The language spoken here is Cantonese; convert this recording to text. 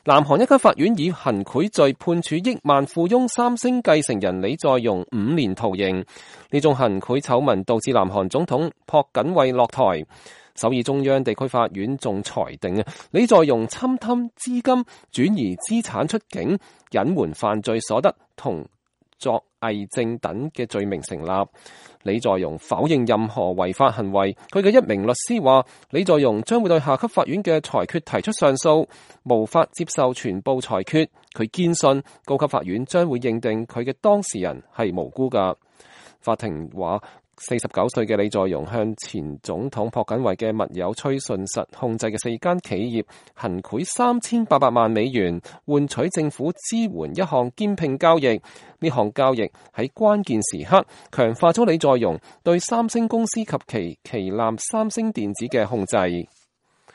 南韓一級法院以行賄罪判處億萬富翁三星繼承人李在容5年徒刑。呢宗行賄醜聞導致南韓總統朴槿惠落台。首爾中央地區法院仲裁定李在容侵吞資金、轉移資產出境、隱瞞犯罪所得同作偽證等嘅罪名成立。李在容否認任何違法行為。佢嘅一名律師話，李在容將會對下級法院嘅裁決提出上訴，無法接受全部裁決。佢堅信高級法院將會認定佢嘅當事人係無辜㗎。法庭話，49歲嘅李在容向前總統朴槿惠嘅密友崔順實控制嘅4間企業行賄3800萬美元，換取政府支援一項兼併交易。呢項交易喺關鍵時刻強化咗李在容對三星公司及其旗艦三星電子嘅控制。